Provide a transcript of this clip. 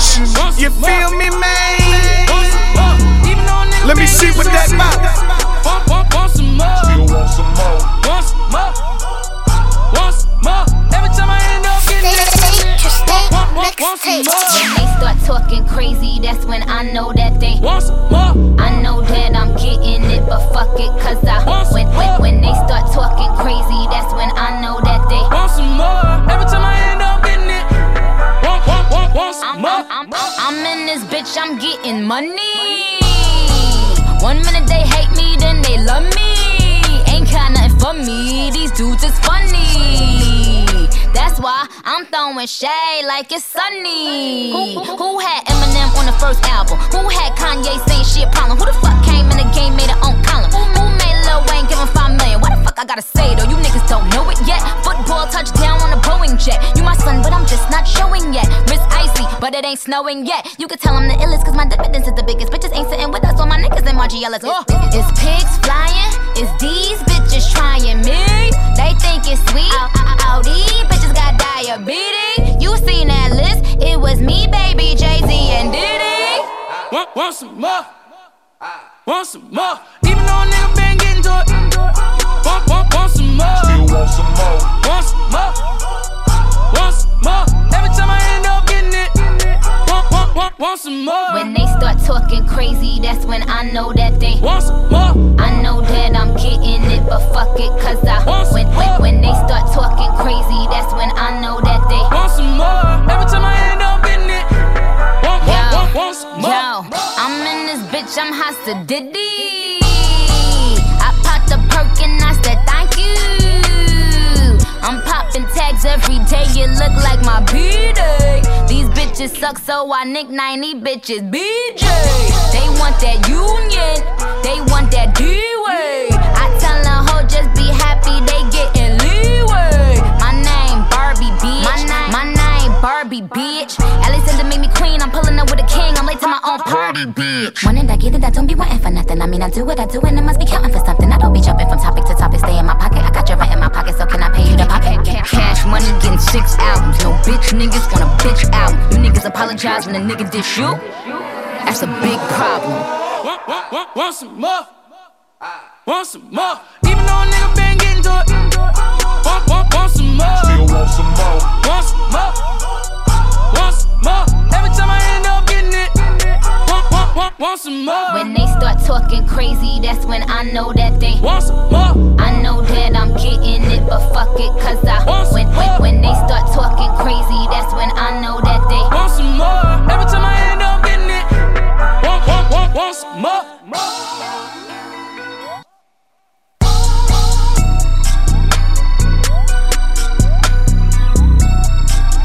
You feel me, man? Let me see what that about. Want some more. Still want some more. Want some more. Want some more. Every time I end up getting it. Want some more. When they start talking crazy, that's when I know that they Want some more. I know that I'm getting it, but fuck it, cause when they start talking crazy, that's when I know that they Want some more. Every time I end up getting it. Want some more. I'm in this bitch, I'm getting money. 1 minute they hate me, then they love me. Ain't got nothing for me, these dudes is funny. That's why I'm throwing shade like it's sunny. Who had Eminem on the first album? Who had Kanye saying she a problem? Who the fuck came in the game, made her own column? Who made Lil Wayne give him $5 million? What the fuck I gotta say though? You niggas don't know it yet. Football touchdown on a Boeing jet. You my son, but I'm just not showing yet. Wrist icy, but it ain't snowing yet. You can tell I'm the illest, cause my dividends is the biggest. Bitches ain't sitting with us, all my niggas and Margiela's. It's pigs flying, it's these bitches trying me. They think it's sweet, all these bitches got diabetes. You seen that list, it was me, baby, Jay-Z and Diddy. Want some more. Want some more. Even though a nigga been getting to it. Want some more. Still want some more. Want some more. Want some more. Every time I end up getting it. Want some more. When they start talking crazy, that's when I know that they Want some more. I know that I'm getting it, but fuck it, cause when they start talking crazy, that's when I know that they Want some more. Every time I end up getting it. Want some more. Yo, I'm in this bitch, I'm hot to Diddy. I popped a perk and I said thank you. I'm popping tags every day, it look like my B-Day. These bitches suck, so I nickname these bitches BJ. They want that union, they want that D-Way. I tell a hoe just be happy, they getting leeway. My name Barbie, bitch. My name Barbie, bitch. Alexander made me queen, I'm pulling up with a king. I'm late to my own party, bitch. When I get it, I don't be wanting for nothing. I mean, I do what I do, and I must be counting for something. I don't be jumping from topic to topic, stay in my pocket. I got your rent in my pocket, so can I pay you to pop it? Cash money, getting 6 albums. No bitch niggas want a bitch album. You niggas apologize when a nigga dish you. That's a big problem. Want some more. Want some more. Even though a nigga been getting to it. Want some more. Still want some more. Want some more. Want some more. Every time I end up getting it. Want some more. When they start talking crazy, that's when I know that they Want some more. I know that I'm getting it, but fuck it, cause Want